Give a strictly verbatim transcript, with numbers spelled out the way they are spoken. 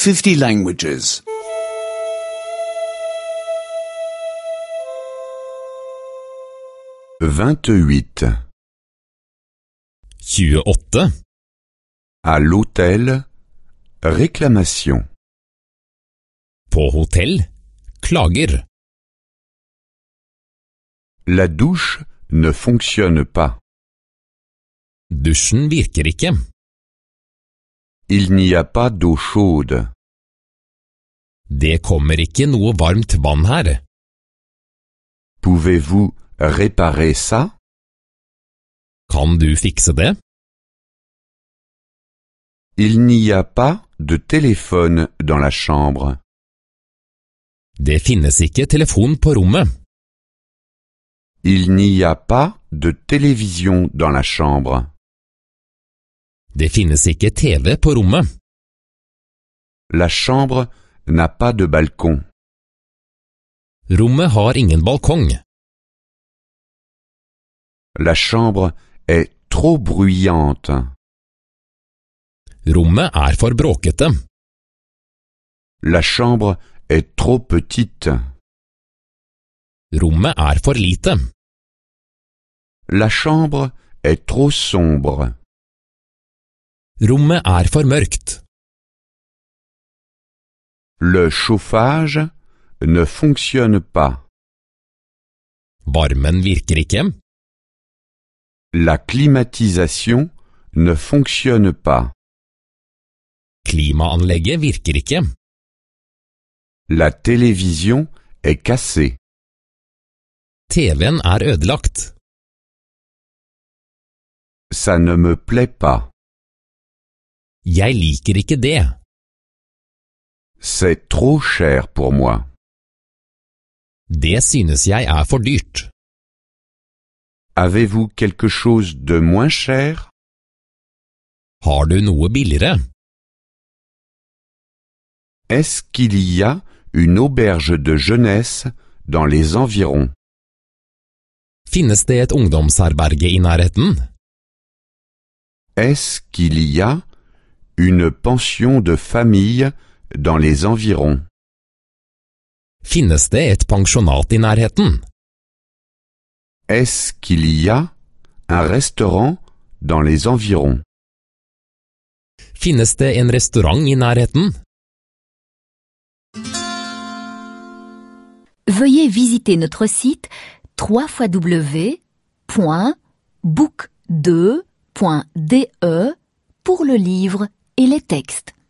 fifty languages. vingt-huit. tjueåtte. À l'hôtel, réclamation. På hotell, klager. La douche ne fonctionne pas. Dusjen virker ikke. Il n'y a pas d'eau chaude. Det kommer ikke noe varmt vann her. Pouvez-vous réparer ça? Kan du fikse det? Il n'y a pas de téléphone dans la chambre. Det finnes ikke telefon på rommet. Il n'y a pas de télévision dans la chambre. Det finnes ikke T V på rommet. La chambre n'a pas de balcon. Rommet har ingen balkong. La chambre est trop bruyante. Rommet er for bråkete. La chambre est trop petite. Rommet er for lite. La chambre est trop sombre. Rommet er for mørkt. Le chauffage ne fonctionne pas. Varmen virker ikke. La climatisation ne fonctionne pas. Klimaanlegget virker ikke. La télévision est cassée. T V-en er ødelagt. Ça ne me plaît pas. Jeg liker ikke det. C'est trop cher pour moi. Det synes jeg er for dyrt. Avez-vous quelque chose de moins cher? Har du noe billigere? Est-ce qu'il y a une auberge de jeunesse dans les environs? Finnes det et ungdomsherberge i nærheten? Est-ce qu'il y a une pension de famille dans les environs? Finnes det et pensjonat i nærheten? Est-ce qu'il y a un restaurant dans les environs? Finnes det en restaurant i nærheten? Veuillez visiter notre site w w w point book deux point d e pour le livre et les textes.